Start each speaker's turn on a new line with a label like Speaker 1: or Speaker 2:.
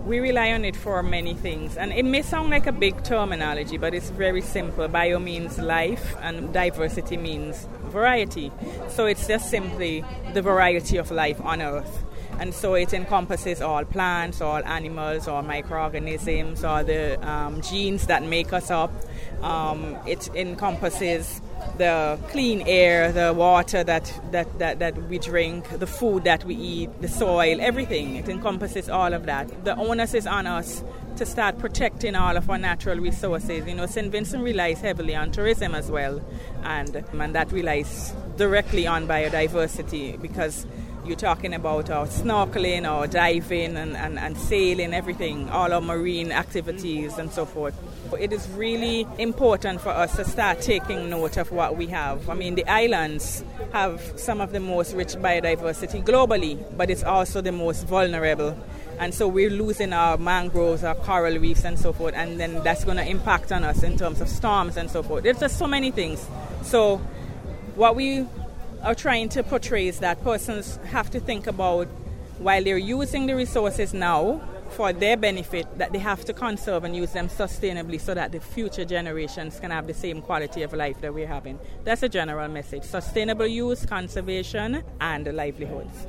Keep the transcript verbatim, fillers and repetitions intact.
Speaker 1: We rely on it for many things, and it may sound like a big terminology, but it's very simple. Bio means life, and diversity means variety. So it's just simply the variety of life on Earth. And so it encompasses all plants, all animals, all microorganisms, all the um, genes that make us up. Um, it encompasses the clean air, the water that, that, that, that we drink, the food that we eat, the soil, everything. It encompasses all of that. The onus is on us to start protecting all of our natural resources. You know, Saint Vincent relies heavily on tourism as well, and, and that relies directly on biodiversity, because you're talking about our snorkeling, our diving and, and, and sailing, everything, all our marine activities and so forth. It is really important for us to start taking note of what we have. I mean, the islands have some of the most rich biodiversity globally, but it's also the most vulnerable. And so we're losing our mangroves, our coral reefs and so forth, and then that's going to impact on us in terms of storms and so forth. There's just so many things. So what we are trying to portray is that persons have to think about, while they're using the resources now for their benefit, that they have to conserve and use them sustainably so that the future generations can have the same quality of life that we're having. That's a general message: sustainable use, conservation, and livelihoods.